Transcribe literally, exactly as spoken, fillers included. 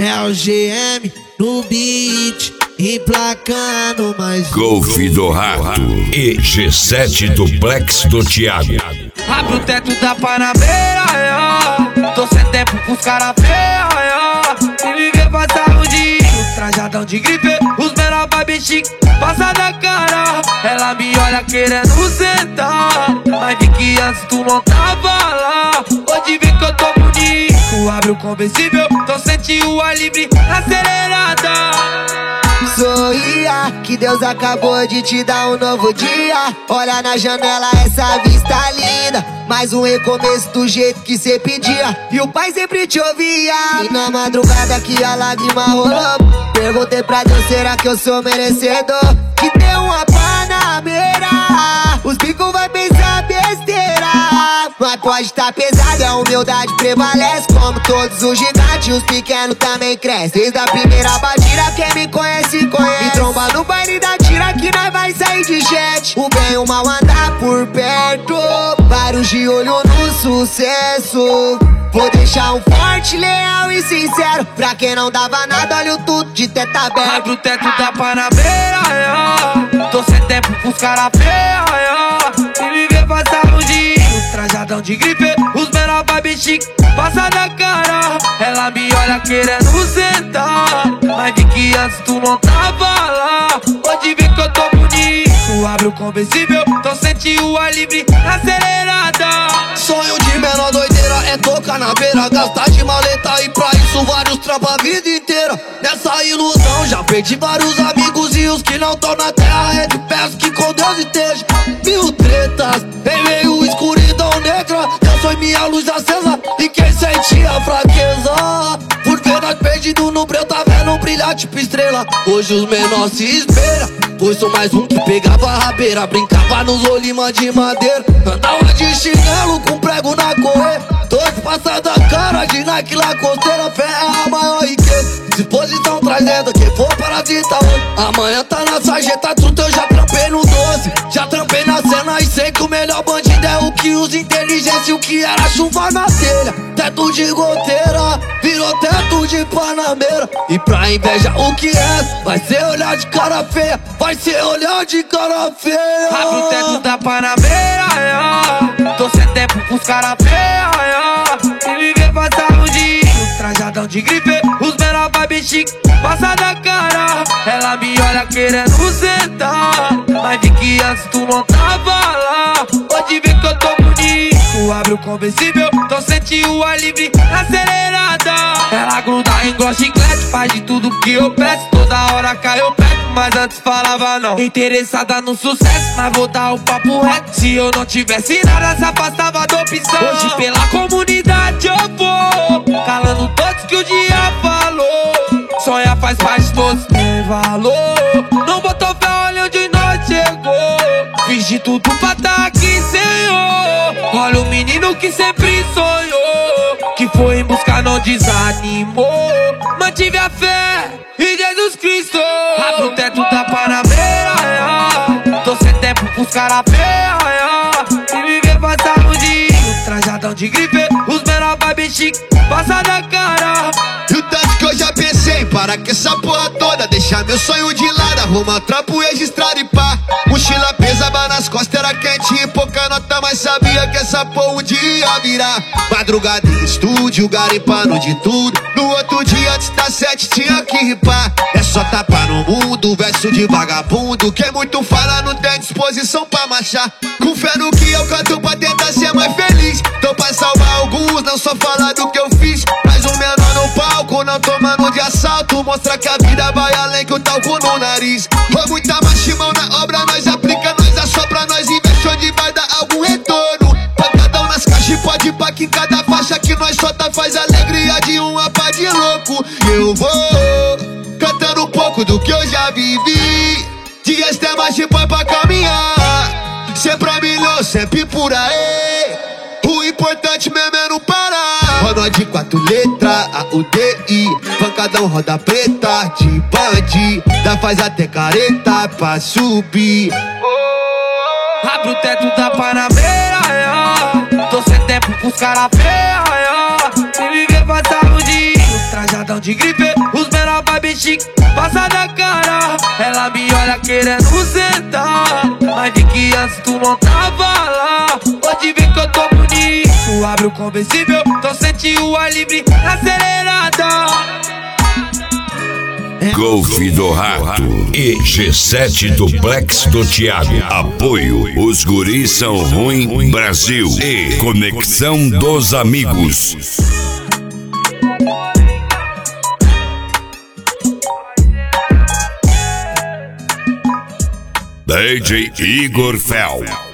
É o G M no beat, emplacando mais um. Golf do Rato e G sete Duplex do Thiago. Abre o teto da Panamera, é, tô sem tempo pros cara feia, se viver passar um dia, trajadão de gripe, os menor baby chique, passa da cara. Ela me olha querendo sentar, mas vi que antes tu não tava lá. Hoje vê que eu tô bonito, abre o conversível, tô sentindo o ar livre, acelerada. Sorria, que Deus acabou de te dar um novo dia. Olha na janela essa vista linda, mais um recomeço do jeito que cê pedia, e o pai sempre te ouvia. E na madrugada que a lágrima rolou, perguntei pra Deus, será que eu sou merecedor? Que tem uma Panamera, os bicos vai pensar besteira, mas pode tá pesado, a humildade prevalece. Como todos os gigantes, os pequenos também crescem. Desde a primeira batida, quem me conhece, conhece. Me tromba no baile da tira que nós vai sair de jet. O bem e o mal andar por perto, vários de olho no sucesso. Vou deixar um forte, leal e sincero, pra quem não dava nada, olha o tudo de teto aberto. Abre o teto da Panamera, é, tô sem tempo pros cara feia, se viver passar um dia, trajadão de gripe, os menor baby chique, passa da cara. Ela me olha querendo sentar, mas vi que antes tu não tava lá. Hoje vê que eu tô bonito, abre o conversível, tô sentindo o ar livre, acelerada. Sonho de menor doideira é tocar na beira, gastar de maleta e pra isso vários trampos a vida inteira. Nessa ilusão já perdi vários amigos, e os que não tão na terra é de peço que com Deus esteja. Mil tretas em meio escuridão negra, eu sou minha luz acesa e quem sente a fraqueza. Por ver nós perdido no breu, tá vendo brilhar tipo estrela. Hoje os menores se espera, pois sou mais um que pegava a rabeira, brincava nos olimã de madeira, andava de chinelo com prego na correia. Dois passada cara de Nike Lacosteira, fé é a maior riqueza. Disposição trazendo quem for parasita hoje, amanhã tá na sarjeta truta. Eu já trampei no doze, já trampei na cena e sei que o melhor bandido é o que usa inteligência. E o que era chuva na telha, teto de goteira, virou teto de Panamera. E pra inveja o que é, vai ser olhar de cara feia, vai ser olhar de cara feia. Abre o teto da Panamera, é, tô sem tempo pros cara feia, se viver passar um dia, trajadão de gripe, os menor baby chique, passa da cara. Ela me olha querendo sentar, mas vi que antes tu não tava lá. Hoje vê que eu tô bonito, abre o conversível, tô sentindo o ar livre, acelerada. Ela gruda em gloss chiclete, faz de tudo que eu peço, toda hora cai eu perto, mas antes falava não. Interessada no sucesso, mas vou dar o papo reto, se eu não tivesse nada se afastava da opção. Hoje pela comunidade eu vou, calando todos que o dia falou. Sonhar faz parte, todos tem valor, não botou fé, olha onde nós chegou. Fiz de tudo pra tá aqui, Senhor. Olha o menino que sempre sonhou, que foi em busca, não desanimou, mantive a fé em Jesus Cristo. Abre o teto da Panamera, é, tô sem tempo pros cara feia, se viver passar um dia, trajadão de gripe, os menor baby chique, passa da cara. E o tanto que eu já pensei, para que essa porra toda, deixar meu sonho de lado, arrumar trampo, registrar e pá. Mochila pesava nas costas, era quente e pouca nota, mas sabia que essa porra um dia ia virar. Madrugada em estúdio, garimpando de tudo, no outro dia antes das sete tinha que ripar. É só tapar no mundo, verso de vagabundo, quem muito fala não tem disposição pra marchar. Com fé no que eu canto pra tentar ser mais feliz, tô pra salvar alguns, não só falar do que eu fiz. Mais um menor no palco, não tomando de assalto, mostra que a vida vai além que o talco no nariz. Com muita machimão na obra, nós aplica, nós assopra, nós investe onde vai dar algum retorno. Pancadão nas caixas e pode ir pra que cada faixa que nós solta faz alegria de uma pá de louco. E eu vou cantando um pouco do que eu já vivi, dias tem mais de pão pra caminhar, sempre a milhão, sempre por aí. O importante mesmo é não parar. Roda de quatro letras, A U D I, pancadão roda preta, de bandida, faz até careta pra subir. Abre o teto da Panamera, é, tô sem tempo pros cara feia, se viver passar um dia, trajadão trajadão de gripe. Os menor vibe chique, passa da cara. Ela me olha querendo sentar, mas vi que antes tu não tava lá. Pode ver que eu tô bonito, abre o conversível, então sente o ar livre na acelerada. Golf do Rato e G sete Duplex do Thiago. Apoio Os Guris São Ruim Brasil e Conexão dos Amigos. D J Igor Fel.